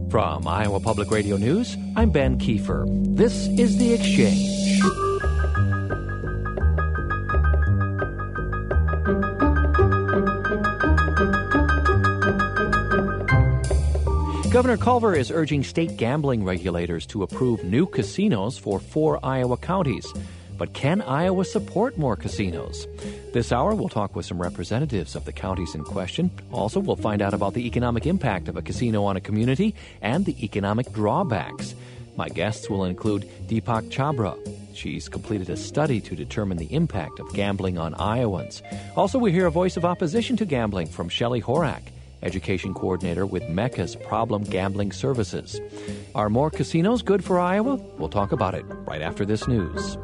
From Iowa Public Radio News, I'm Ben Kiefer. This is The Exchange. Governor Culver is urging state gambling regulators to approve new casinos for 4 Iowa counties. But can Iowa support more casinos? This hour, we'll talk with some representatives of the counties in question. Also, we'll find out about the economic impact of a casino on a community and the economic drawbacks. My guests will include Deepak Chabra. She's completed a study to determine the impact of gambling on Iowans. Also, we hear a voice of opposition to gambling from Shelley Horak, Education Coordinator with Mecca's Problem Gambling Services. Are more casinos good for Iowa? We'll talk about it right after this news.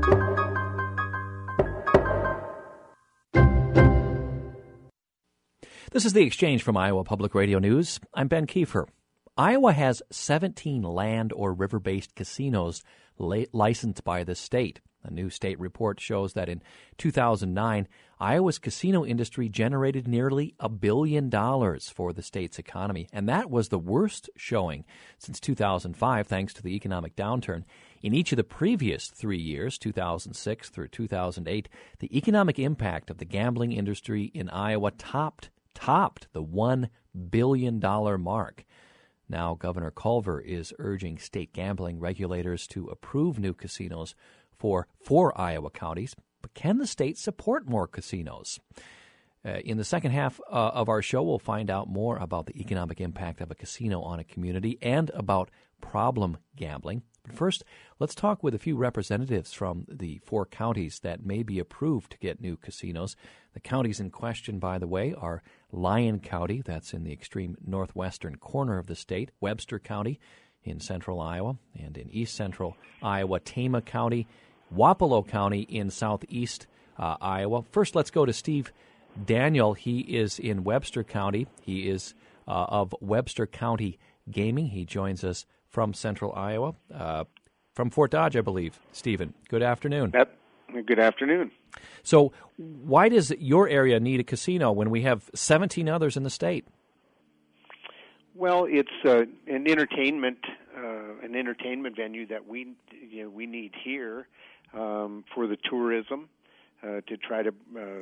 This is The Exchange from Iowa Public Radio News. I'm Ben Kiefer. Iowa has 17 land or river-based casinos licensed by the state. A new state report shows that in 2009, Iowa's casino industry generated nearly $1 billion for the state's economy, and that was the worst showing since 2005, thanks to the economic downturn. In each of the previous 3 years, 2006 through 2008, the economic impact of the gambling industry in Iowa topped the $1 billion mark. Now, Governor Culver is urging state gambling regulators to approve new casinos for 4 Iowa counties. But can the state support more casinos? In the second half of our show, we'll find out more about the economic impact of a casino on a community and about problem gambling. But first, let's talk with a few representatives from the 4 counties that may be approved to get new casinos. The counties in question, by the way, are Lyon County, that's in the extreme northwestern corner of the state, Webster County in central Iowa, and in east central Iowa, Tama County, Wapello County in southeast Iowa. First, let's go to Steve Daniel. He is in Webster County. He is of Webster County Gaming. He joins us from central Iowa, from Fort Dodge, I believe. Stephen, good afternoon. Good afternoon. So why does your area need a casino when we have 17 others in the state? Well, it's an entertainment venue that we need here for the tourism to try to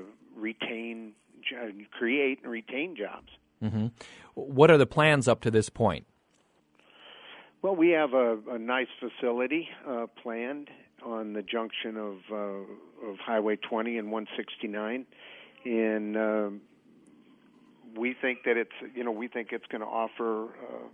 create and retain jobs. Mm-hmm. What are the plans up to this point? Well, we have a nice facility planned on the junction of Highway 20 and 169, and we think that it's going to offer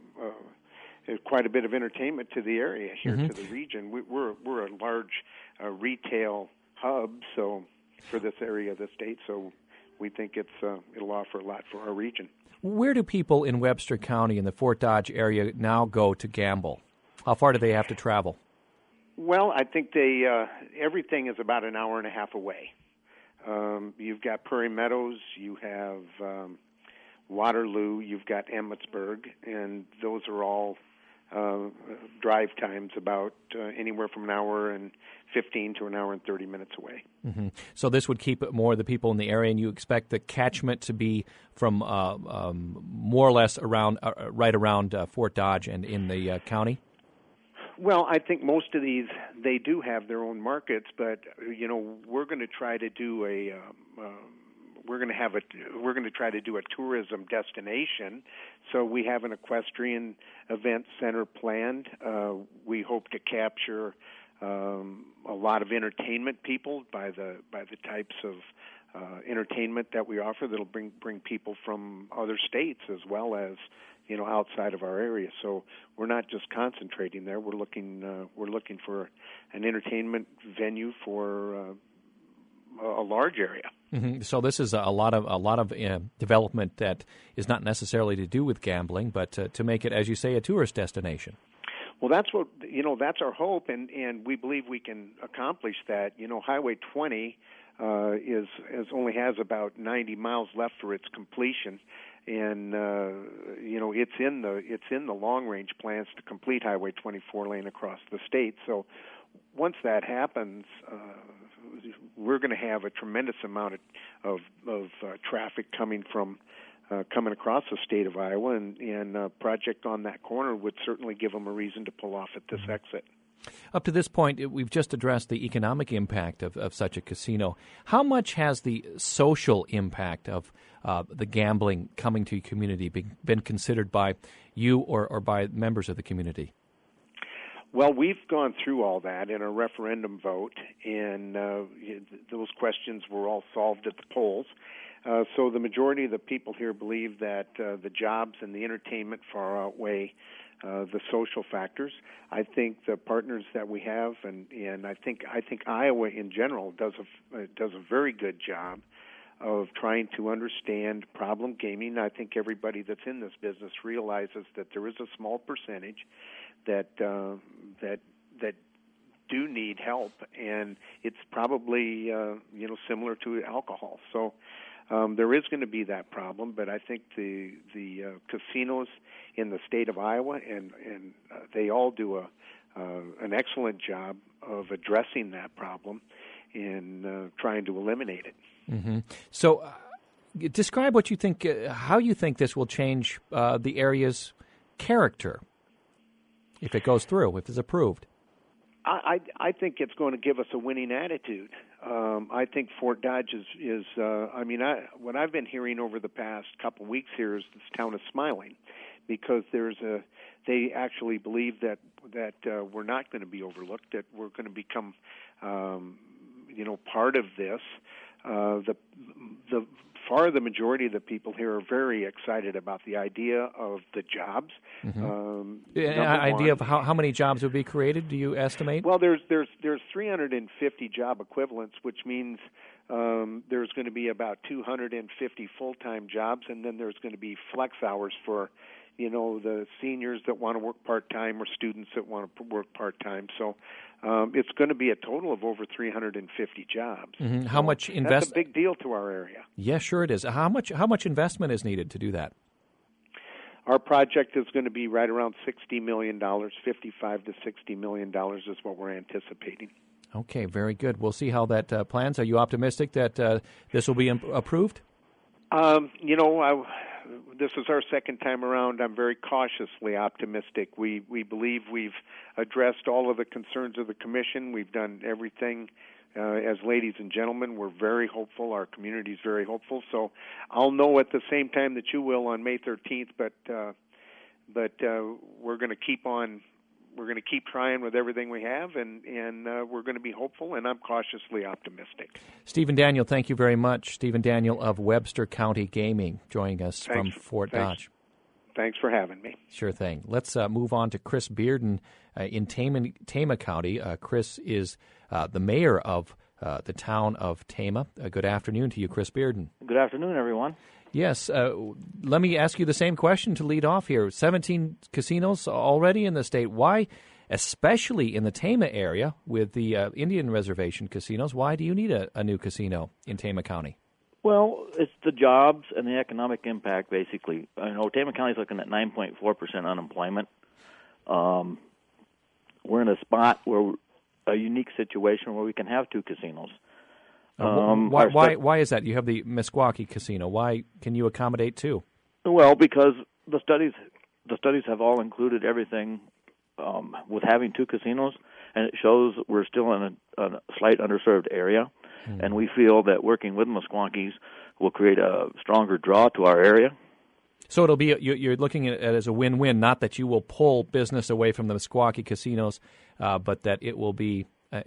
quite a bit of entertainment to the area here, to the region. We're a large retail hub, so for this area of the state, so we think it'll offer a lot for our region. Where do people in Webster County in the Fort Dodge area now go to gamble? How far do they have to travel? Well, I think everything is about an hour and a half away. You've got Prairie Meadows, you have Waterloo, you've got Emmetsburg, and those are all drive times about anywhere from an hour and 15 to an hour and 30 minutes away. Mm-hmm. So this would keep more of the people in the area, and you expect the catchment to be from more or less around right around Fort Dodge and in the county? Well, I think most of these, they do have their own markets, but we're going to try to do we're going to try to do a tourism destination. So we have an equestrian event center planned. We hope to capture a lot of entertainment people by the types of entertainment that we offer that'll bring people from other states as well as outside of our area. So we're not just concentrating there. We're looking for an entertainment venue for a large area. Mm-hmm. So this is a lot of development that is not necessarily to do with gambling, but to make it, as you say, a tourist destination. Well, that's our hope, and we believe we can accomplish that. Highway 20 only has about 90 miles left for its completion, and it's in the long range plans to complete Highway 24 lane across the state. So once that happens, we're going to have a tremendous amount of traffic coming from coming across the state of Iowa, and a project on that corner would certainly give them a reason to pull off at this exit. Up to this point, we've just addressed the economic impact of such a casino. How much has the social impact of the gambling coming to your community been considered by you or by members of the community? Well, we've gone through all that in a referendum vote, and those questions were all solved at the polls. So the majority of the people here believe that the jobs and the entertainment far outweigh the social factors. I think the partners that we have, and I think Iowa in general does a very good job of trying to understand problem gaming. I think everybody that's in this business realizes that there is a small percentage that do need help, and it's probably similar to alcohol. So there is going to be that problem, but I think the casinos in the state of Iowa and they all do an excellent job of addressing that problem and trying to eliminate it. Mm-hmm. So, describe what you think, how you think this will change the area's character if it goes through, if it's approved. I think it's going to give us a winning attitude. I think Fort Dodge is what I've been hearing over the past couple of weeks here is this town is smiling because they actually believe that we're not going to be overlooked, that we're going to become part of this. The majority of the people here are very excited about the idea of the jobs. Mm-hmm. Idea of how many jobs would be created, do you estimate? Well, there's 350 job equivalents, which means there's going to be about 250 full-time jobs, and then there's going to be flex hours for the seniors that want to work part-time or students that want to work part-time. So it's going to be a total of over 350 jobs. Mm-hmm. How much investment? That's a big deal to our area. Yeah, sure it is. How much investment is needed to do that? Our project is going to be right around $60 million, $55 to $60 million is what we're anticipating. Okay, very good. We'll see how that plans. Are you optimistic that this will be approved? This is our second time around. I'm very cautiously optimistic. We believe we've addressed all of the concerns of the commission. We've done everything. As ladies and gentlemen, we're very hopeful. Our community is very hopeful. So I'll know at the same time that you will on May 13th. But we're going to keep on. We're going to keep trying with everything we have, and we're going to be hopeful, and I'm cautiously optimistic. Stephen Daniel, thank you very much. Stephen Daniel of Webster County Gaming joining us from Fort Dodge. Thanks for having me. Sure thing. Let's move on to Chris Bearden in Tama County. Chris is the mayor of the town of Tama. Good afternoon to you, Chris Bearden. Good afternoon, everyone. Yes. Let me ask you the same question to lead off here. 17 casinos already in the state. Why, especially in the Tama area with the Indian Reservation casinos, why do you need a new casino in Tama County? Well, it's the jobs and the economic impact, basically. Tama County is looking at 9.4% unemployment. We're in a unique situation where we can have two casinos. Why is that? You have the Meskwaki Casino. Why can you accommodate two? Well, because the studies have all included everything with having two casinos, and it shows we're still in a slight underserved area, and we feel that working with Meskwakis will create a stronger draw to our area. So it'll be you're looking at it as a win-win, not that you will pull business away from the Meskwaki casinos, but that it will be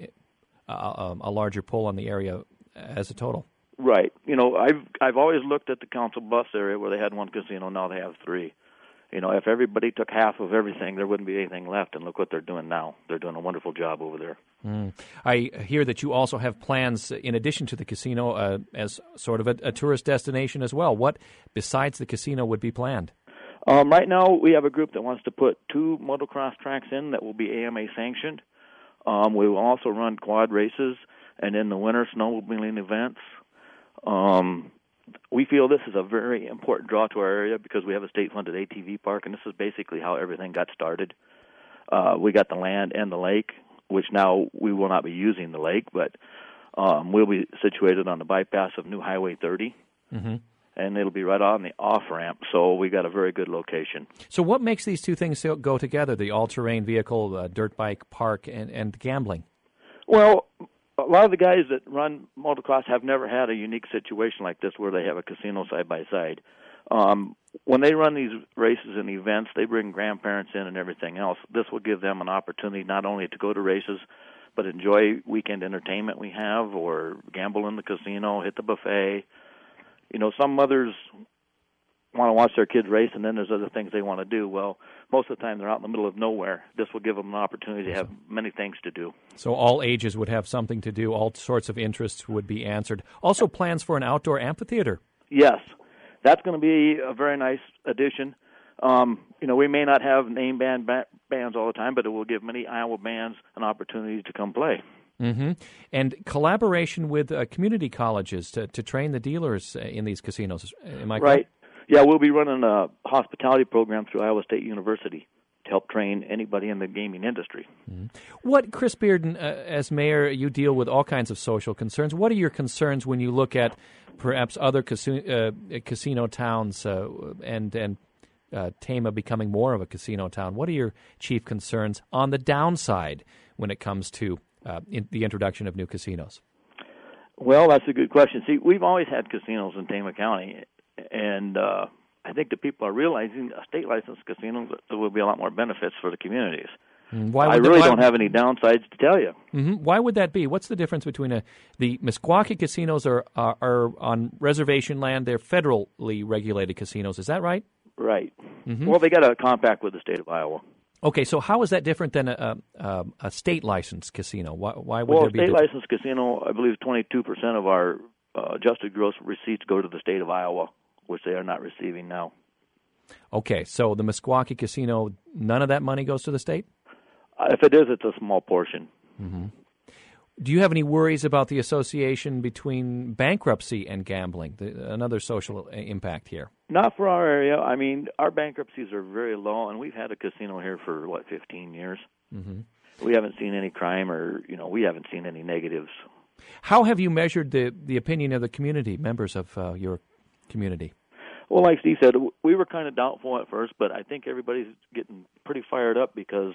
a larger pull on the area as a total. Right. I've always looked at the Council Bluffs area where they had one casino, now they have three. If everybody took half of everything, there wouldn't be anything left, and look what they're doing now. They're doing a wonderful job over there. I hear that you also have plans, in addition to the casino, as sort of a tourist destination as well. What, besides the casino, would be planned? Right now, we have a group that wants to put 2 motocross tracks in that will be AMA sanctioned. We will also run quad races, and in the winter, snowmobiling events. We feel this is a very important draw to our area because we have a state-funded ATV park, and this is basically how everything got started. We got the land and the lake, which now we will not be using the lake, but we'll be situated on the bypass of New Highway 30. Mm-hmm. and it'll be right on the off-ramp, so we got a very good location. So what makes these two things go together, the all-terrain vehicle, dirt bike park, and gambling? Well, a lot of the guys that run motocross have never had a unique situation like this where they have a casino side by side. When they run these races and events, they bring grandparents in and everything else. This will give them an opportunity not only to go to races, but enjoy weekend entertainment we have, or gamble in the casino, hit the buffet. You know, some mothers want to watch their kids race, and then there's other things they want to do. Well, most of the time they're out in the middle of nowhere. This will give them an opportunity to have many things to do. So all ages would have something to do. All sorts of interests would be answered. Also plans for an outdoor amphitheater. Yes, that's going to be a very nice addition. You know, we may not have name bands all the time, but it will give many Iowa bands an opportunity to come play. Mm-hmm. And collaboration with community colleges to train the dealers in these casinos. Am I correct? Right. Yeah, we'll be running a hospitality program through Iowa State University to help train anybody in the gaming industry. Mm-hmm. What, Chris Bearden, as mayor, you deal with all kinds of social concerns. What are your concerns when you look at perhaps other casino towns and Tama becoming more of a casino town? What are your chief concerns on the downside when it comes to the introduction of new casinos? Well, that's a good question. See, we've always had casinos in Tama County, and I think that people are realizing a state-licensed casino, there will be a lot more benefits for the communities. I really don't have any downsides to tell you. Mm-hmm. Why would that be? What's the difference between the Meskwaki casinos are on reservation land? They're federally regulated casinos. Is that right? Right. Mm-hmm. Well, they got a compact with the state of Iowa. Okay, so how is that different than a state-licensed casino? Why would there be? Well, state-licensed casino, I believe 22% of our adjusted gross receipts go to the state of Iowa, which they are not receiving now. Okay, so the Meskwaki casino, none of that money goes to the state? If it is, it's a small portion. Mm-hmm. Do you have any worries about the association between bankruptcy and gambling, another social impact here? Not for our area. I mean, our bankruptcies are very low, and we've had a casino here for, 15 years. Mm-hmm. We haven't seen any crime or, we haven't seen any negatives. How have you measured the opinion of the community, members of your community? Well, like Steve said, we were kind of doubtful at first, but I think everybody's getting pretty fired up because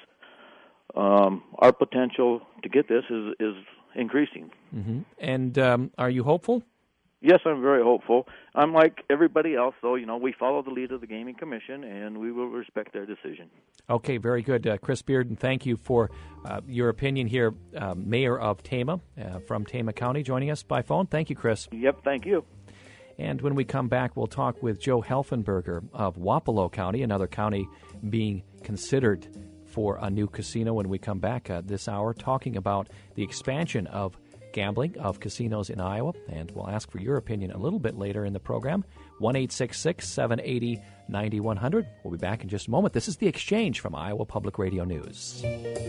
our potential to get this is increasing. Mm-hmm. And are you hopeful? Yes, I'm very hopeful. I'm like everybody else, though. We follow the lead of the Gaming Commission, and we will respect their decision. Okay, very good. Chris Bearden, thank you for your opinion here. Mayor of Tama from Tama County joining us by phone. Thank you, Chris. Yep, thank you. And when we come back, we'll talk with Joe Helfenberger of Wapello County, another county being considered for a new casino. When we come back this hour, talking about the expansion of gambling, of casinos in Iowa, and we'll ask for your opinion a little bit later in the program. 1-866-780-9100. We'll be back in just a moment. This is The Exchange from Iowa Public Radio News.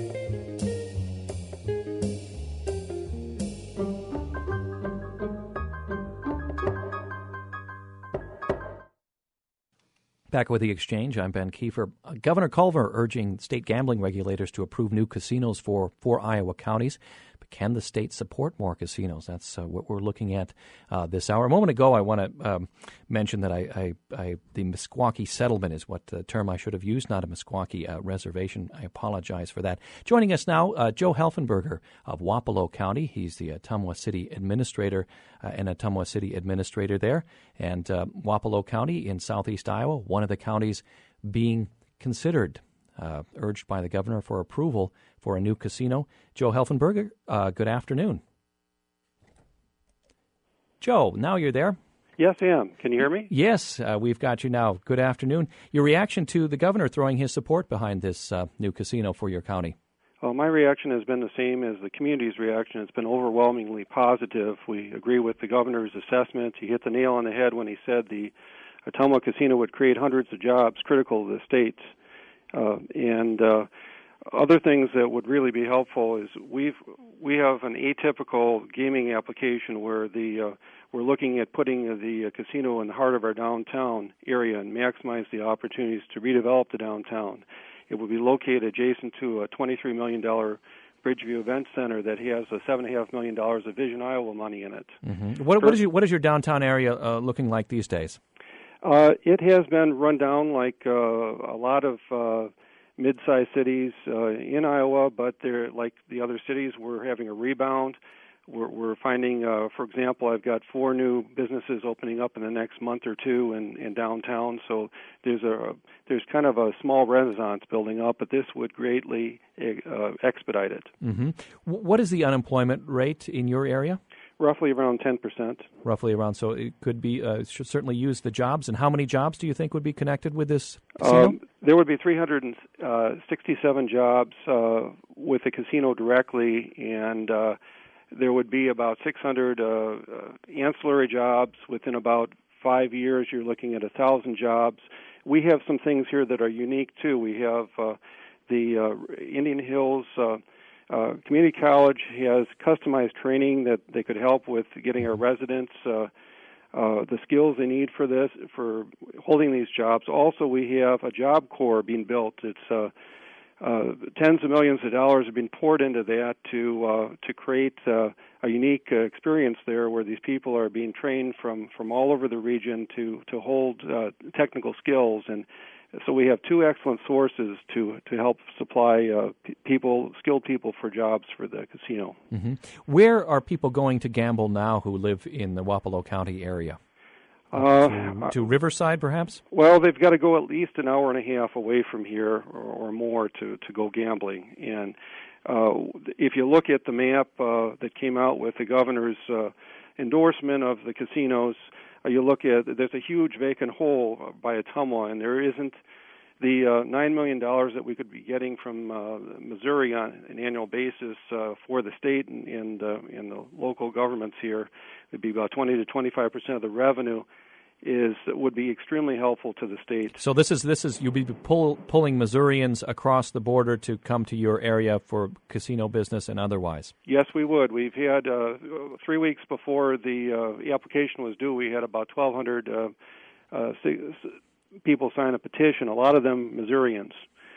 Back with The Exchange, I'm Ben Kiefer. Governor Culver urging state gambling regulators to approve new casinos for 4 Iowa counties. But can the state support more casinos? That's what we're looking at this hour. A moment ago, I want to mention that the Meskwaki settlement is what the term I should have used, not a Meskwaki reservation. I apologize for that. Joining us now, Joe Helfenberger of Wapello County. He's the Ottumwa City Administrator and Ottumwa City Administrator there. And Wapello County in southeast Iowa, one of the counties being considered, urged by the governor for approval for a new casino. Joe Helfenberger, good afternoon. Joe, now you're there. Yes, I am. Can you hear me? Yes, we've got you now. Good afternoon. Your reaction to the governor throwing his support behind this new casino for your county? Well, my reaction has been the same as the community's reaction. It's been overwhelmingly positive. We agree with the governor's assessment. He hit the nail on the head when he said the Ottumwa Casino would create hundreds of jobs critical to the state. And other things that would really be helpful is we have an atypical gaming application where we're looking at putting the casino in the heart of our downtown area and maximize the opportunities to redevelop the downtown. It would be located adjacent to a $23 million Bridgeview Event Center that has $7.5 million of Vision Iowa money in it. Mm-hmm. What is your downtown area looking like these days? It has been run down like a lot of mid-sized cities in Iowa, but they're like the other cities. We're having a rebound. We're finding, for example, I've got 4 new businesses opening up in the next month or two in downtown. So there's kind of a small renaissance building up, but this would greatly expedite it. Mm-hmm. What is the unemployment rate in your area? Roughly around 10%. Roughly around, so it could be, should certainly use the jobs. And how many jobs do you think would be connected with this casino? There would be 367 jobs with the casino directly, and there would be about 600 ancillary jobs. Within about 5 years, you're looking at 1,000 jobs. We have some things here that are unique, too. We have the Indian Hills Community College has customized training that they could help with getting our residents the skills they need for holding these jobs. Also, we have a job corps being built. It's tens of millions of dollars have been poured into that to create a unique experience there, where these people are being trained from all over the region to hold technical skills. And so we have 2 excellent sources to help supply skilled people for jobs for the casino. Mm-hmm. Where are people going to gamble now who live in the Wapello County area? To Riverside, perhaps? Well, they've got to go at least an hour and a half away from here or more to go gambling. And if you look at the map that came out with the governor's endorsement of the casinos, you look at, there's a huge vacant hole by Ottumwa, and there isn't the $9 million that we could be getting from Missouri on an annual basis for the state and the local governments here. It'd be about 20 to 25% of the revenue would be extremely helpful to the state. So this is you'll be pulling Missourians across the border to come to your area for casino business and otherwise. Yes, we would. We've had 3 weeks before the application was due. We had about 1,200 people sign a petition. A lot of them Missourians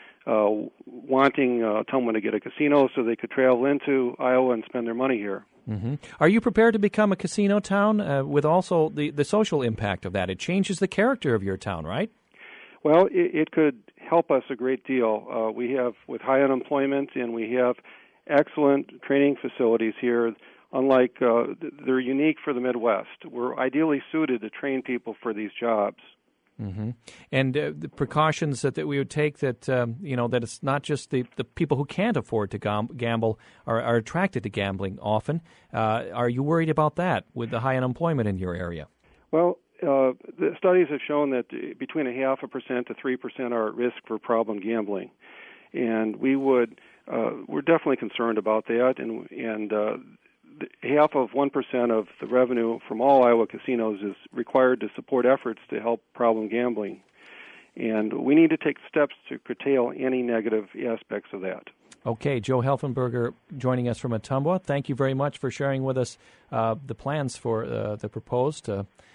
wanting Ottumwa to get a casino so they could travel into Iowa and spend their money here. Mm-hmm. Are you prepared to become a casino town with also the social impact of that? It changes the character of your town, right? Well, it could help us a great deal. We have, with high unemployment, and we have excellent training facilities here. Unlike, they're unique for the Midwest. We're ideally suited to train people for these jobs. Mm-hmm. And the precautions that we would take that that it's not just the people who can't afford to gamble are attracted to gambling often. Are you worried about that with the high unemployment in your area? Well, the studies have shown that between 0.5% to 3% are at risk for problem gambling, and we're definitely concerned about that. And half of 1% of the revenue from all Iowa casinos is required to support efforts to help problem gambling. And we need to take steps to curtail any negative aspects of that. Okay, Joe Helfenberger joining us from Ottumwa. Thank you very much for sharing with us the plans for the proposed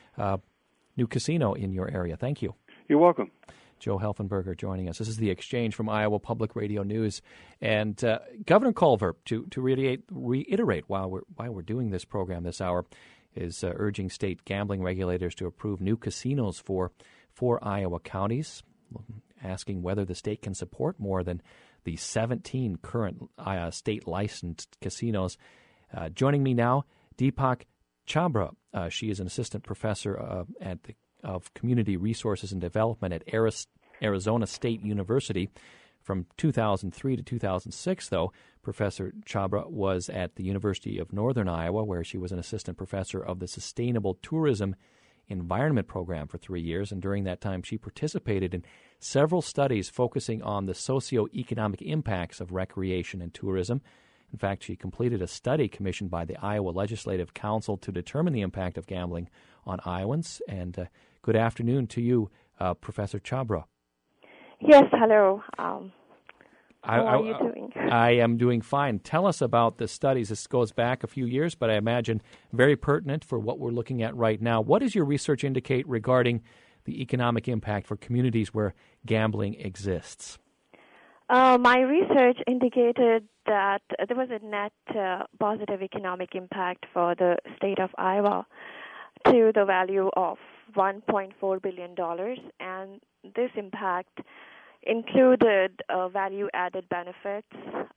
new casino in your area. Thank you. You're welcome. Joe Helfenberger joining us. This is the Exchange from Iowa Public Radio News. And Governor Culver, to reiterate while we're doing this program this hour, is urging state gambling regulators to approve new casinos for Iowa counties, asking whether the state can support more than the 17 current state-licensed casinos. Joining me now, Deepak Chhabra. She is an assistant professor of Community Resources and Development at Arizona State University. From 2003 to 2006, though, Professor Chhabra was at the University of Northern Iowa, where she was an assistant professor of the Sustainable Tourism Environment Program for 3 years, and during that time she participated in several studies focusing on the socioeconomic impacts of recreation and tourism. In fact, she completed a study commissioned by the Iowa Legislative Council to determine the impact of gambling on Iowans. And good afternoon to you, Professor Chhabra. Yes, hello. How are you doing? I am doing fine. Tell us about the studies. This goes back a few years, but I imagine very pertinent for what we're looking at right now. What does your research indicate regarding the economic impact for communities where gambling exists? My research indicated that there was a net positive economic impact for the state of Iowa to the value of $1.4 billion, and this impact included value-added benefits,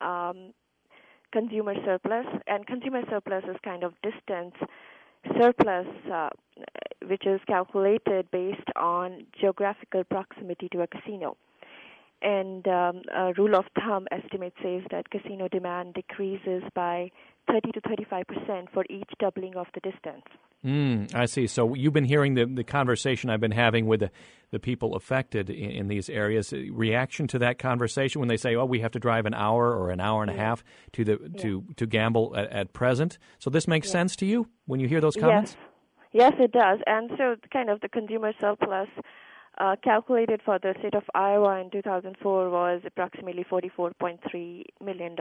consumer surplus, and consumer surplus is kind of distance surplus, which is calculated based on geographical proximity to a casino. And a rule of thumb estimate says that casino demand decreases by 30 to 35% for each doubling of the distance. I see. So you've been hearing the conversation I've been having with the people affected in these areas. Reaction to that conversation when they say, "Oh, we have to drive an hour or an hour and a half to gamble at present." So this makes sense to you when you hear those comments? Yes, it does. And so kind of the consumer surplus calculated for the state of Iowa in 2004 was approximately $44.3 million.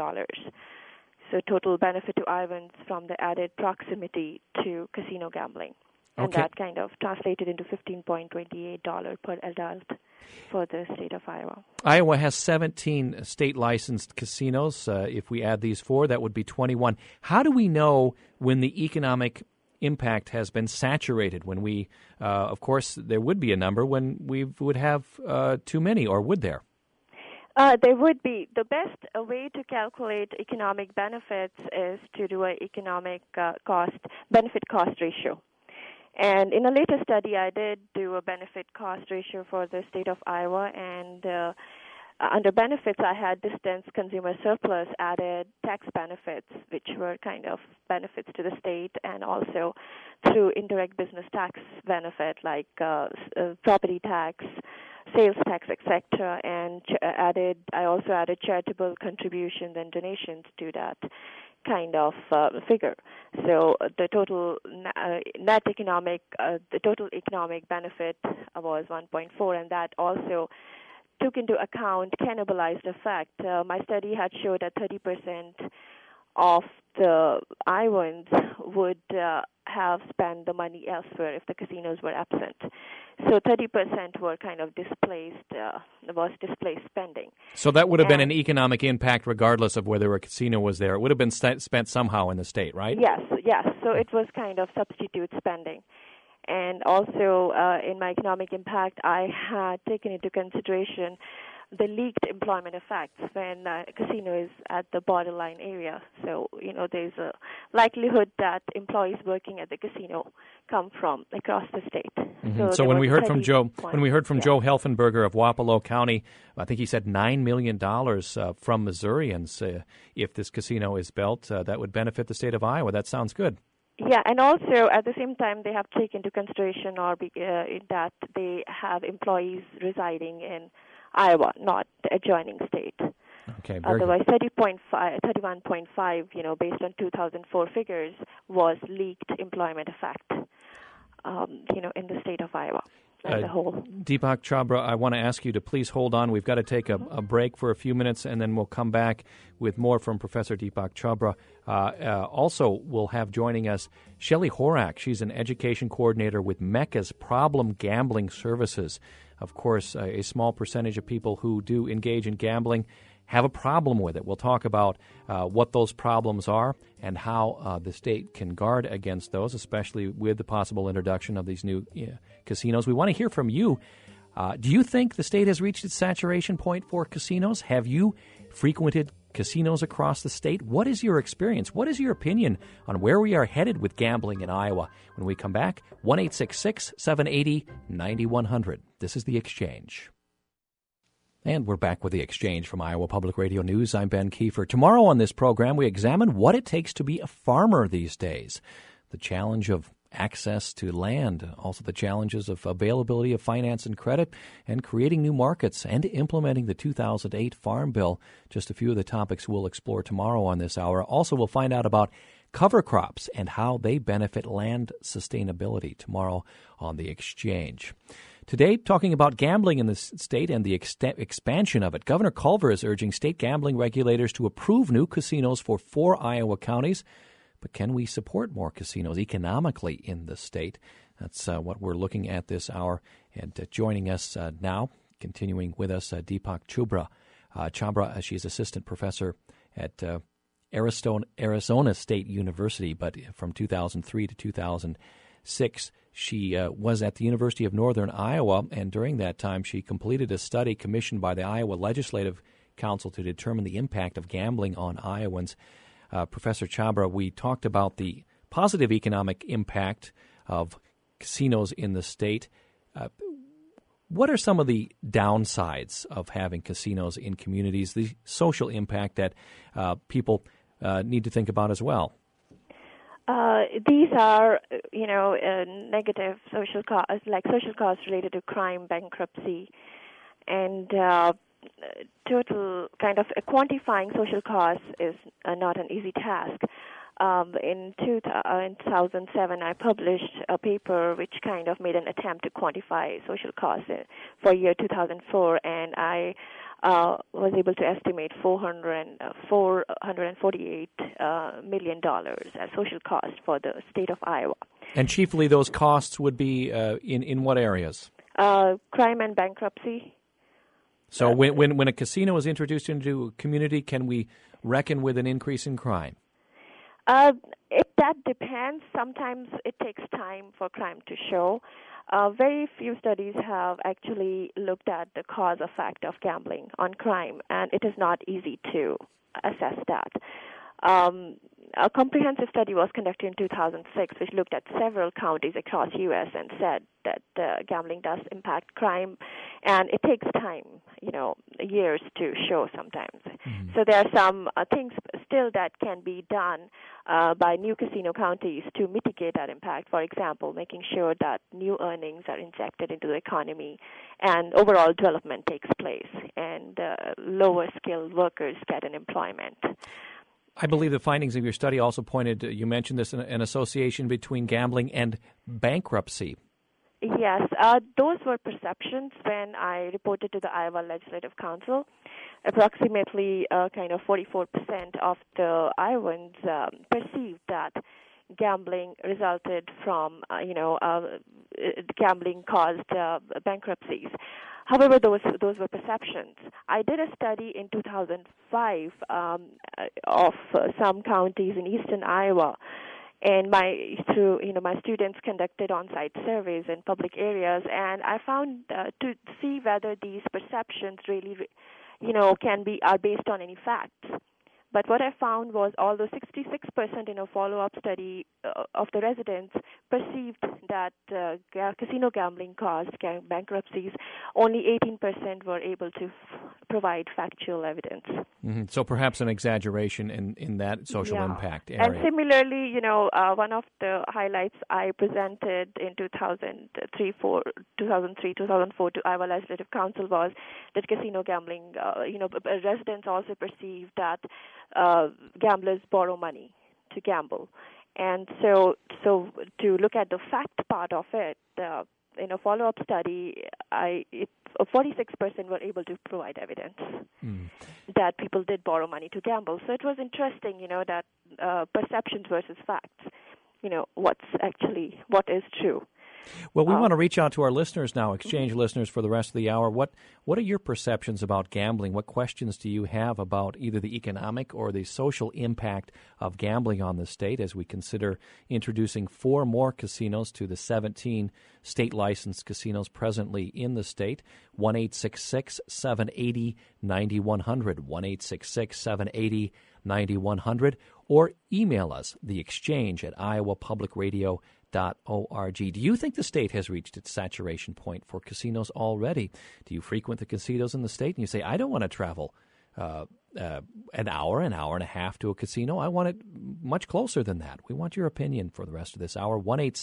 So total benefit to Iowans from the added proximity to casino gambling. And that kind of translated into $15.28 per adult for the state of Iowa. Iowa has 17 state-licensed casinos. If we add these four, that would be 21. How do we know when the economic impact has been saturated? When we, of course, there would be a number when we would have too many, or would there? There would be. The best way to calculate economic benefits is to do an economic benefit-cost ratio. And in a later study, I did do a benefit-cost ratio for the state of Iowa, and under benefits, I had distance consumer surplus added tax benefits, which were kind of benefits to the state, and also through indirect business tax benefit like property tax, sales tax, etc., and I also added charitable contributions and donations to that kind of figure. So the total net economic, the total economic benefit was 1.4, and that also took into account cannibalized effect. My study had showed that 30% of the Iowans would have spent the money elsewhere if the casinos were absent. So 30% were kind of displaced spending. So that would have been an economic impact regardless of whether a casino was there. It would have been spent somehow in the state, right? Yes. So it was kind of substitute spending. And also in my economic impact, I had taken into consideration the leaked employment effects when a casino is at the borderline area. So, there's a likelihood that employees working at the casino come from across the state. Mm-hmm. So when we heard from Joe Helfenberger of Wapello County, I think he said $9 million from Missourians. If this casino is built, that would benefit the state of Iowa. That sounds good. Yeah, and also at the same time, they have taken into consideration that they have employees residing in Iowa, not the adjoining state. Okay, otherwise, 31.5, based on 2004 figures, was leaked employment effect, in the state of Iowa as a whole. Deepak Chhabra, I want to ask you to please hold on. We've got to take a break for a few minutes, and then we'll come back with more from Professor Deepak Chhabra. Also, we'll have joining us Shelley Horak. She's an education coordinator with Mecca's Problem Gambling Services. Of course, a small percentage of people who do engage in gambling have a problem with it. We'll talk about what those problems are and how the state can guard against those, especially with the possible introduction of these new casinos. We want to hear from you. Do you think the state has reached its saturation point for casinos? Have you frequented casinos across the state? What is your experience? What is your opinion on where we are headed with gambling in Iowa? When we come back, 1-866-780-9100. This is The Exchange. And we're back with The Exchange from Iowa Public Radio News. I'm Ben Kiefer. Tomorrow on this program, we examine what it takes to be a farmer these days, the challenge of access to land, also the challenges of availability of finance and credit, and creating new markets, and implementing the 2008 Farm Bill. Just a few of the topics we'll explore tomorrow on this hour. Also, we'll find out about cover crops and how they benefit land sustainability tomorrow on The Exchange. Today, talking about gambling in the state and the expansion of it. Governor Culver is urging state gambling regulators to approve new casinos for 4 Iowa counties. But can we support more casinos economically in the state? That's what we're looking at this hour. And joining us now, continuing with us, Deepak Chhabra Chabra, she's assistant professor at Arizona State University, but from 2003 to 2006, she was at the University of Northern Iowa, and during that time, she completed a study commissioned by the Iowa Legislative Council to determine the impact of gambling on Iowans. Professor Chabra, we talked about the positive economic impact of casinos in the state. What are some of the downsides of having casinos in communities, the social impact that people need to think about as well? These are, negative social costs, like social costs related to crime, bankruptcy, and total kind of quantifying social costs is not an easy task. In 2007, I published a paper which kind of made an attempt to quantify social costs for year 2004, and I was able to estimate $448 million as social costs for the state of Iowa. And chiefly those costs would be in what areas? Crime and bankruptcy. So when a casino is introduced into a community, can we reckon with an increase in crime? That depends. Sometimes it takes time for crime to show. Very few studies have actually looked at the cause-effect of gambling on crime, and it is not easy to assess that. A comprehensive study was conducted in 2006, which looked at several counties across U.S. and said that gambling does impact crime, and it takes time, years to show sometimes. Mm-hmm. So there are some things still that can be done by new casino counties to mitigate that impact. For example, making sure that new earnings are injected into the economy and overall development takes place, and lower-skilled workers get an employment. I believe the findings of your study also pointed, you mentioned this, an association between gambling and bankruptcy. Yes, those were perceptions when I reported to the Iowa Legislative Council. Approximately 44% of the Iowans perceived that gambling resulted from, gambling caused bankruptcies. However, those were perceptions. I did a study in 2005 of some counties in eastern Iowa, and my students conducted on-site surveys in public areas, and I found to see whether these perceptions really, are based on any facts. But what I found was, although 66% in a follow-up study of the residents perceived that casino gambling caused bankruptcies, only 18% were able to provide factual evidence. Mm-hmm. So perhaps an exaggeration in that social impact area. And similarly, one of the highlights I presented in 2003, 2004 to Iowa Legislative Council was that casino gambling, residents also perceived that gamblers borrow money to gamble. And so to look at the fact part of it, in a follow-up study, 46% were able to provide evidence that people did borrow money to gamble. So it was interesting, that perceptions versus facts, what is true. Well, we want to reach out to our listeners now, exchange listeners, for the rest of the hour. What are your perceptions about gambling? What questions do you have about either the economic or the social impact of gambling on the state as we consider introducing 4 more casinos to the 17 state-licensed casinos presently in the state? 1-866-780-9100, 1-866-780-9100, or email us, the exchange at iowapublicradio.org. Do you think the state has reached its saturation point for casinos already? Do you frequent the casinos in the state and you say, I don't want to travel an hour and a half to a casino. I want it much closer than that. We want your opinion for the rest of this hour.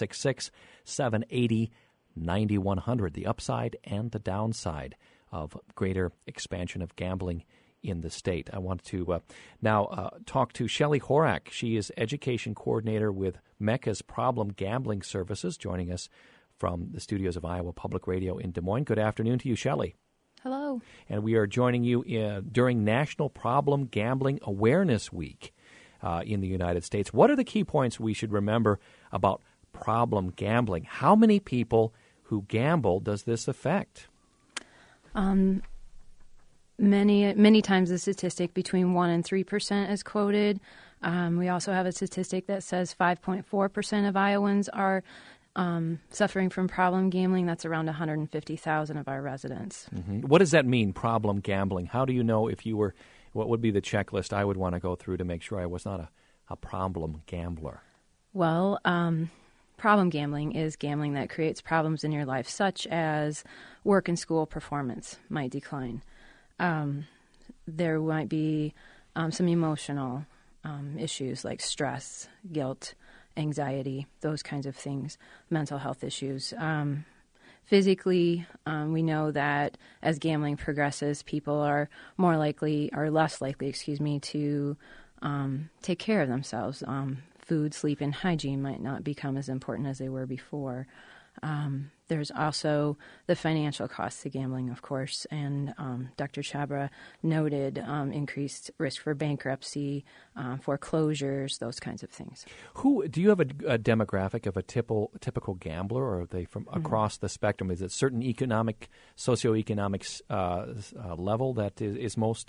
1-866-780-9100, the upside and the downside of greater expansion of gambling in the state. I want to now talk to Shelley Horak. She is Education Coordinator with MECA's Problem Gambling Services, joining us from the studios of Iowa Public Radio in Des Moines. Good afternoon to you, Shelley. Hello. And we are joining you during National Problem Gambling Awareness Week in the United States. What are the key points we should remember about problem gambling? How many people who gamble does this affect? Many times the statistic between 1% and 3% is quoted. We also have a statistic that says 5.4% of Iowans are suffering from problem gambling. That's around 150,000 of our residents. Mm-hmm. What does that mean, problem gambling? How do you know if you were, what would be the checklist I would want to go through to make sure I was not a problem gambler? Well, problem gambling is gambling that creates problems in your life, such as work and school performance might decline. There might be some emotional issues like stress, guilt, anxiety, those kinds of things, mental health issues. Physically, we know that as gambling progresses, people are less likely, to take care of themselves. Food, sleep, and hygiene might not become as important as they were before. There's also the financial costs of gambling, of course, and Dr. Chabra noted increased risk for bankruptcy, foreclosures, those kinds of things. Do you have a demographic of a typical gambler, or are they from across the spectrum? Is it certain socioeconomic level that is most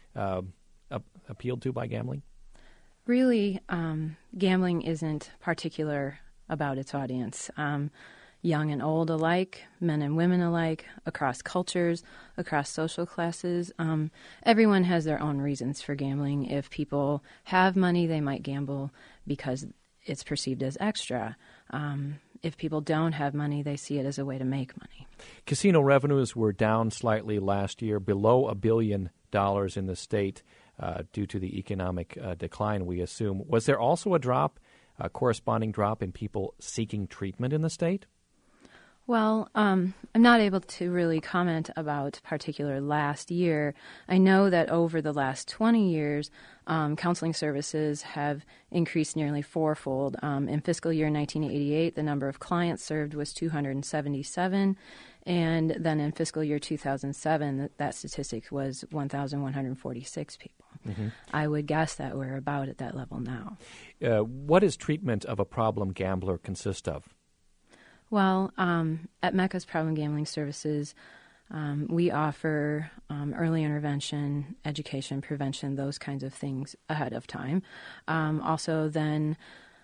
appealed to by gambling? Really, gambling isn't particular about its audience. Young and old alike, men and women alike, across cultures, across social classes. Everyone has their own reasons for gambling. If people have money, they might gamble because it's perceived as extra. If people don't have money, they see it as a way to make money. Casino revenues were down slightly last year, below $1 billion in the state due to the economic decline, we assume. Was there also a corresponding drop in people seeking treatment in the state? Well, I'm not able to really comment about particular last year. I know that over the last 20 years, counseling services have increased nearly fourfold. In fiscal year 1988, the number of clients served was 277, and then in fiscal year 2007, that statistic was 1,146 people. Mm-hmm. I would guess that we're about at that level now. What does treatment of a problem gambler consist of? Well, at Mecca's Problem Gambling Services, we offer early intervention, education, prevention, those kinds of things ahead of time. Also, then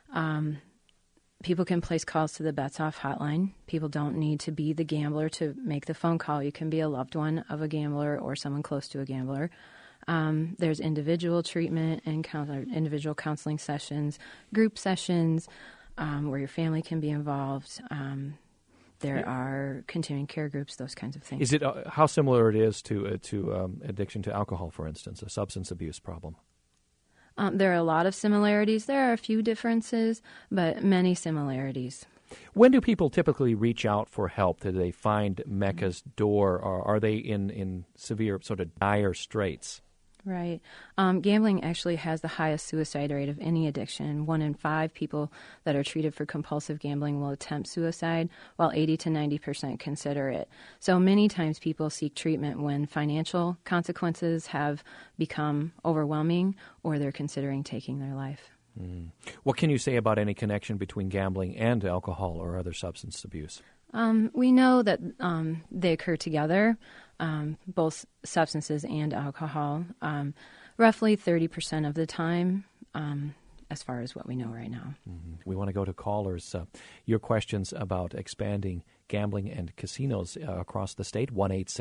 people can place calls to the Bets Off hotline. People don't need to be the gambler to make the phone call. You can be a loved one of a gambler or someone close to a gambler. There's individual treatment and individual counseling sessions, group sessions, where your family can be involved. There are continuing care groups, those kinds of things. Is it how similar it is to addiction to alcohol, for instance, a substance abuse problem? There are a lot of similarities. There are a few differences, but many similarities. When do people typically reach out for help? Do they find Mecca's door, or are they in severe, sort of dire straits? Right. Gambling actually has the highest suicide rate of any addiction. 1 in 5 people that are treated for compulsive gambling will attempt suicide, while 80 to 90% consider it. So many times people seek treatment when financial consequences have become overwhelming or they're considering taking their life. Mm. What can you say about any connection between gambling and alcohol or other substance abuse? We know that they occur together, both substances and alcohol, roughly 30% of the time, as far as what we know right now. Mm-hmm. We want to go to callers. Your questions about expanding gambling and casinos across the state,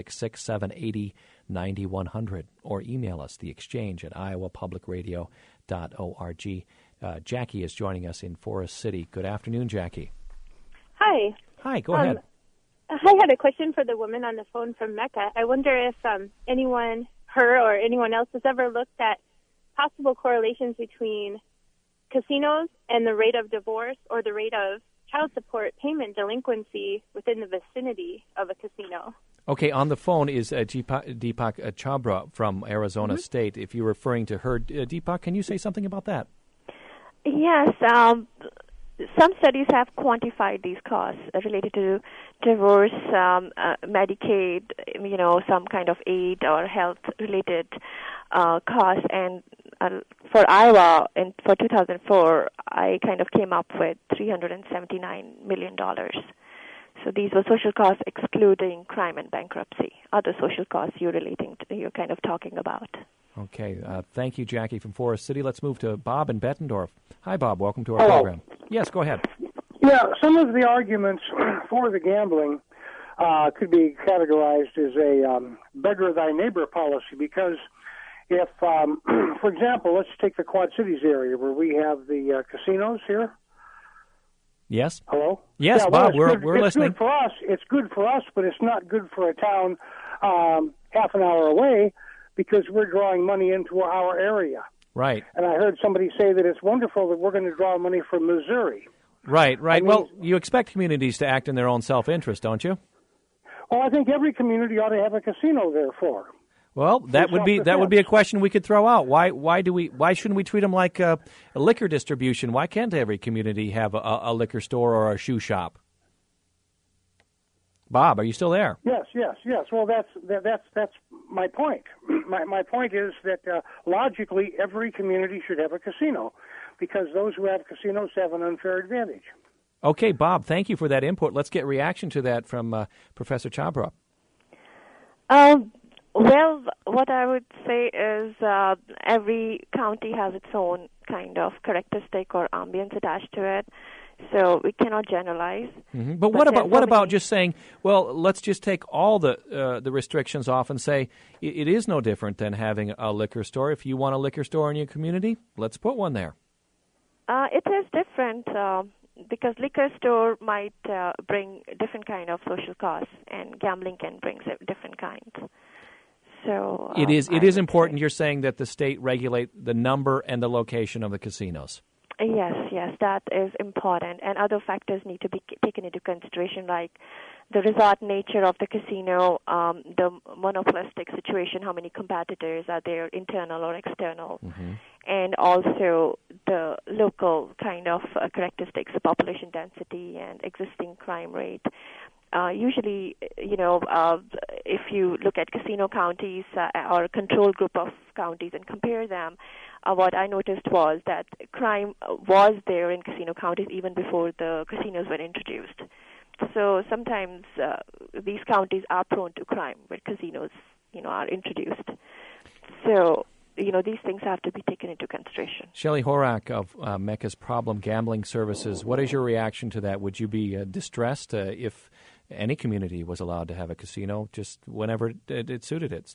1-866-780-9100, or email us, The Exchange, at iowapublicradio.org. Jackie is joining us in Forest City. Good afternoon, Jackie. Hi. Hi, go ahead. I had a question for the woman on the phone from Mecca. I wonder if anyone, her or anyone else, has ever looked at possible correlations between casinos and the rate of divorce or the rate of child support payment delinquency within the vicinity of a casino. Okay, on the phone is Deepak Chabra from Arizona State. If you're referring to her, Deepak, can you say something about that? Yes. Some studies have quantified these costs related to divorce, Medicaid, some kind of aid or health-related costs. And for Iowa, for 2004, I kind of came up with $379 million. So these were social costs excluding crime and bankruptcy. Other social costs you're kind of talking about. Okay. Thank you, Jackie from Forest City. Let's move to Bob in Bettendorf. Hi, Bob. Welcome to our program. Yes, go ahead. Yeah, some of the arguments for the gambling could be categorized as a beggar thy neighbor policy, because if, for example, let's take the Quad Cities area where we have the casinos here. Yes. Hello? Yes, yeah, Bob, well, we're listening. Good for us. It's good for us, but it's not good for a town half an hour away, because we're drawing money into our area. Right. And I heard somebody say that it's wonderful that we're going to draw money from Missouri. Right. I mean, well, you expect communities to act in their own self-interest, don't you? Well, I think every community ought to have a casino, therefore. Well, that would be a question we could throw out. Why shouldn't we treat them like a liquor distribution? Why can't every community have a liquor store or a shoe shop? Bob, are you still there? Yes. Well, that's my point. My point is that logically every community should have a casino, because those who have casinos have an unfair advantage. Okay, Bob, thank you for that input. Let's get reaction to that from Professor Chabra. Well, what I would say is every county has its own kind of characteristic or ambience attached to it, so we cannot generalize. Mm-hmm. But what about just saying, well, let's just take all the restrictions off and say it is no different than having a liquor store. If you want a liquor store in your community, let's put one there. It is different because liquor store might bring different kind of social costs, and gambling can bring different kinds. So it is important. You're saying that the state regulate the number and the location of the casinos. Yes, that is important, and other factors need to be taken into consideration, like the resort nature of the casino, the monopolistic situation, how many competitors are there, internal or external, and also the local kind of characteristics, the population density and existing crime rate. Usually, if you look at casino counties or a control group of counties and compare them, what I noticed was that crime was there in casino counties even before the casinos were introduced. So sometimes these counties are prone to crime where casinos, are introduced. So, these things have to be taken into consideration. Shelley Horak of Mecca's Problem Gambling Services, what is your reaction to that? Would you be distressed if any community was allowed to have a casino just whenever it suited it?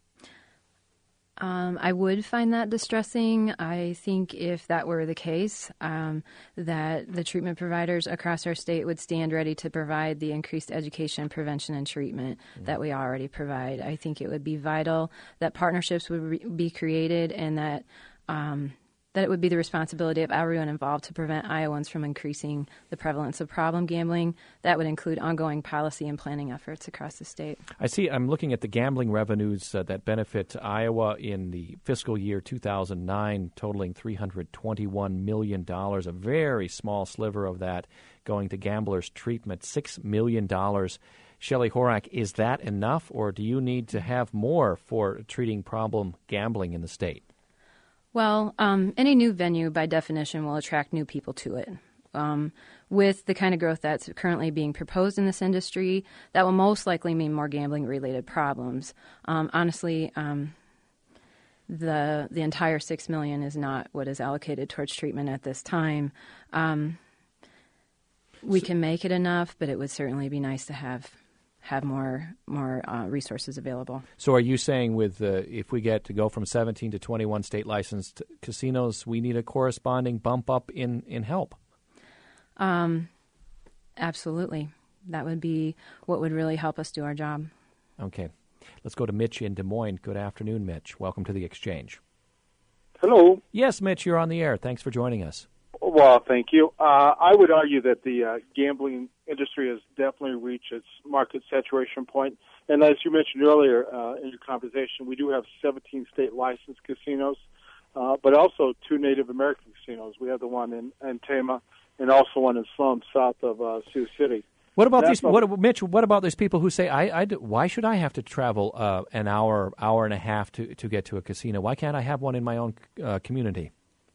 I would find that distressing. I think if that were the case, that the treatment providers across our state would stand ready to provide the increased education, prevention, and treatment that we already provide. I think it would be vital that partnerships would be created, and that it would be the responsibility of everyone involved to prevent Iowans from increasing the prevalence of problem gambling. That would include ongoing policy and planning efforts across the state. I'm looking at the gambling revenues that benefit Iowa in the fiscal year 2009, totaling $321 million, a very small sliver of that going to gamblers' treatment, $6 million. Shelley Horak, is that enough, or do you need to have more for treating problem gambling in the state? Well, any new venue, by definition, will attract new people to it. With the kind of growth that's currently being proposed in this industry, that will most likely mean more gambling-related problems. Honestly, the entire $6 million is not what is allocated towards treatment at this time. We can make it enough, but it would certainly be nice to have more resources available. So are you saying if we get to go from 17 to 21 state licensed casinos, we need a corresponding bump up in help? Absolutely. That would be what would really help us do our job. Okay. Let's go to Mitch in Des Moines. Good afternoon, Mitch. Welcome to the Exchange. Hello. Yes, Mitch, you're on the air. Thanks for joining us. Well, thank you. I would argue that the gambling industry has definitely reached its market saturation point. And as you mentioned earlier in your conversation, we do have 17 state licensed casinos, but also 2 Native American casinos. We have the one in Tama and also one in Sloan, south of Sioux City. What about Mitch? What about these people who say, "Why should I have to travel an hour and a half to get to a casino? Why can't I have one in my own community?"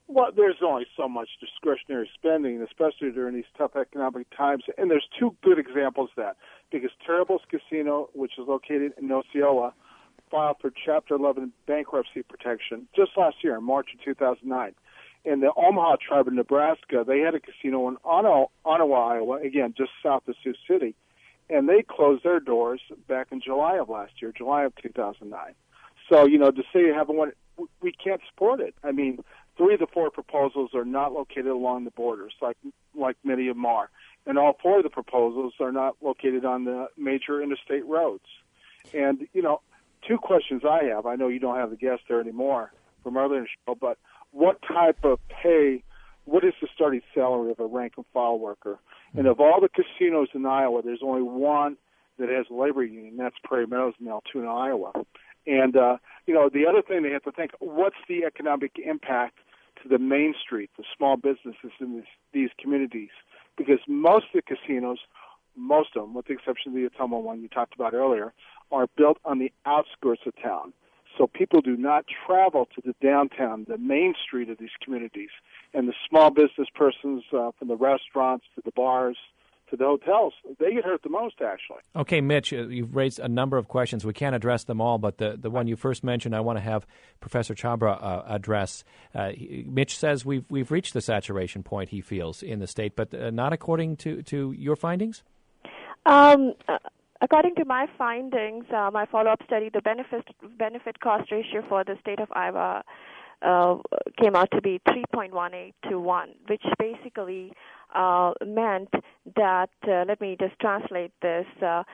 Well, there's only so much discretionary spending, especially during these tough economic times. And there's two good examples of that. Because Terrible's Casino, which is located in Osceola, filed for Chapter 11 bankruptcy protection just last year, in March of 2009. And the Omaha tribe in Nebraska, they had a casino in Ottawa, Iowa, again, just south of Sioux City. And they closed their doors back in July of last year, July of 2009. So, to say you haven't won, we can't support it. I mean, 3 of the 4 proposals are not located along the borders, like many of them are. And all 4 of the proposals are not located on the major interstate roads. And, 2 questions I have. I know you don't have the guest there anymore from earlier in the show, but what type of pay, what is the starting salary of a rank-and-file worker? And of all the casinos in Iowa, there's only one that has a labor union, that's Prairie Meadows in Altoona, Iowa. And, the other thing they have to think, what's the economic impact to the main street, the small businesses in these communities? Because most of the casinos, most of them, with the exception of the Ottumwa one you talked about earlier, are built on the outskirts of town. So people do not travel to the downtown, the main street of these communities. And the small business persons, from the restaurants to the bars to the hotels, they get hurt the most, actually. Okay, Mitch, you've raised a number of questions. We can't address them all, but the one you first mentioned, I want to have Professor Chabra address. Mitch says we've reached the saturation point, he feels, in the state, but not according to your findings? According to my findings, my follow-up study, the benefit-cost ratio for the state of Iowa came out to be 3.18 to 1, which basically meant that, let me just translate this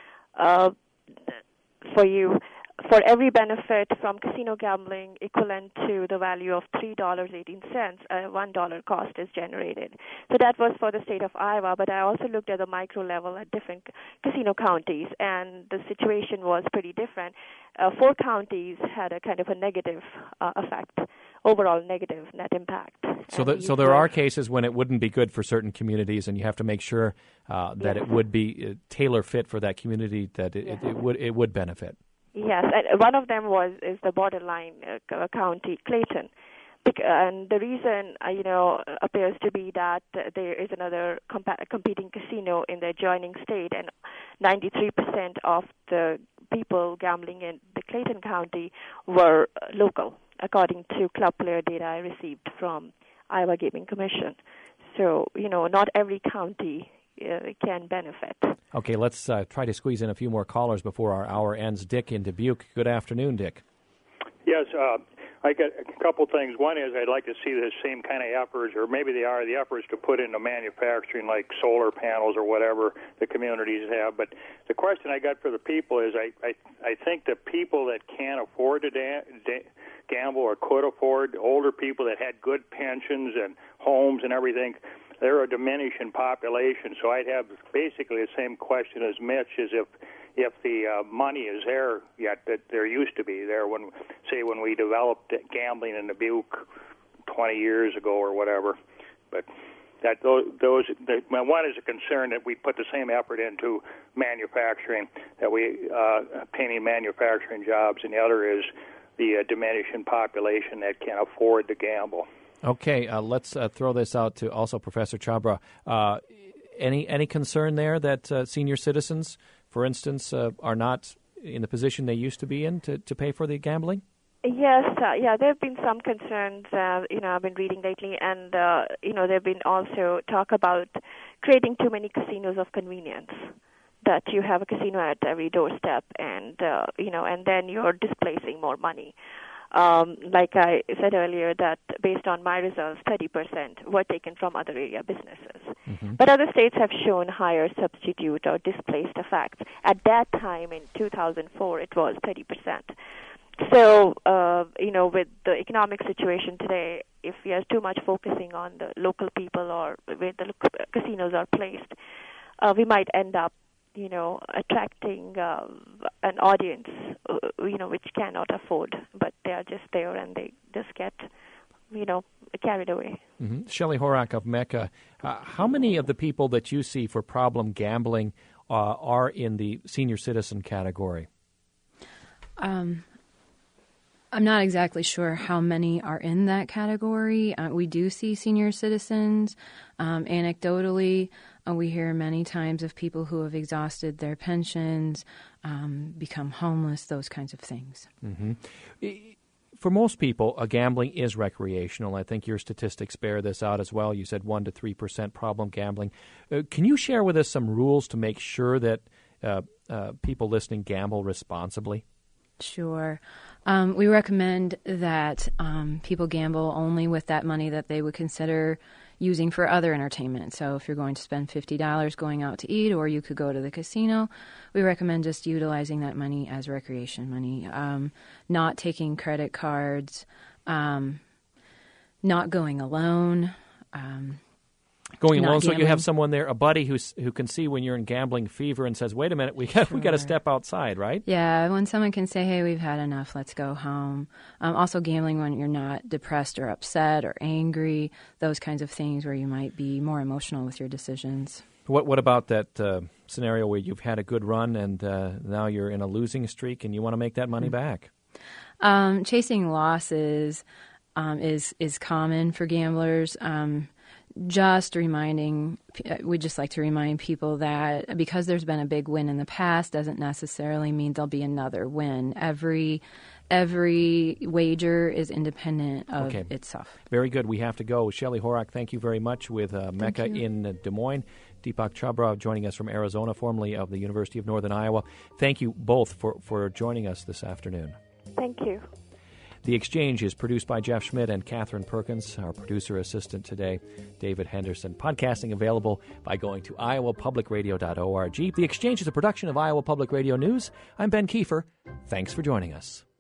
for you. For every benefit from casino gambling equivalent to the value of $3.18, a $1 cost is generated. So that was for the state of Iowa, but I also looked at the micro level at different casino counties, and the situation was pretty different. 4 counties had a kind of a negative effect, overall negative net impact. So there are cases when it wouldn't be good for certain communities, and you have to make sure that it would be tailor fit for that community, that it would benefit. Yes, and one of them is the borderline county, Clayton, and the reason appears to be that there is another competing casino in the adjoining state, and 93% of the people gambling in the Clayton County were local, according to club player data I received from Iowa Gaming Commission. So not every county can benefit. Okay, let's try to squeeze in a few more callers before our hour ends. Dick in Dubuque. Good afternoon, Dick. Yes, I got a couple things. One is I'd like to see the same kind of efforts, or maybe they are the efforts to put into manufacturing, like solar panels or whatever the communities have. But the question I got for the people is I think the people that can't afford to gamble or could afford, older people that had good pensions and homes and everything, they're a diminishing population. So I'd have basically the same question as Mitch, is if the money is there yet that there used to be there when we developed gambling in Dubuque 20 years ago or whatever. But one is a concern that we put the same effort into manufacturing, that we painting manufacturing jobs, and the other is the diminishing population that can't afford to gamble. Okay, let's throw this out to also Professor Chabra. Any concern there that senior citizens, for instance, are not in the position they used to be in to pay for the gambling? Yes, there have been some concerns, I've been reading lately, and, there have been also talk about creating too many casinos of convenience, that you have a casino at every doorstep, and, and then you're displacing more money. Like I said earlier, that based on my results, 30% were taken from other area businesses. Mm-hmm. But other states have shown higher substitute or displaced effects. At that time, in 2004, it was 30%. So, with the economic situation today, if we are too much focusing on the local people or where the casinos are placed, we might end up attracting an audience, which cannot afford, but they are just there and they just get, carried away. Mm-hmm. Shelley Horak of Mecca, how many of the people that you see for problem gambling are in the senior citizen category? I'm not exactly sure how many are in that category. We do see senior citizens. Anecdotally, we hear many times of people who have exhausted their pensions, become homeless, those kinds of things. Mm-hmm. For most people, gambling is recreational. I think your statistics bear this out as well. You said 1% to 3% problem gambling. Can you share with us some rules to make sure that people listening gamble responsibly? Sure. We recommend that people gamble only with that money that they would consider using for other entertainment. So if you're going to spend $50 going out to eat, or you could go to the casino, we recommend just utilizing that money as recreation money, not taking credit cards, not going alone. Going alone, so you have someone there, a buddy who can see when you're in gambling fever and says, "Wait a minute, we got to step outside," right? Yeah, when someone can say, "Hey, we've had enough, let's go home." Also, gambling when you're not depressed or upset or angry, those kinds of things where you might be more emotional with your decisions. What about that scenario where you've had a good run and now you're in a losing streak and you want to make that money back? Chasing losses is common for gamblers. We'd just like to remind people that because there's been a big win in the past doesn't necessarily mean there'll be another win. Every wager is independent of itself. Very good. We have to go. Shelley Horak, thank you very much with Mecca in Des Moines. Deepak Chhabra joining us from Arizona, formerly of the University of Northern Iowa. Thank you both for joining us this afternoon. Thank you. The Exchange is produced by Jeff Schmidt and Catherine Perkins. Our producer assistant today, David Henderson. Podcasting available by going to iowapublicradio.org. The Exchange is a production of Iowa Public Radio News. I'm Ben Kiefer. Thanks for joining us.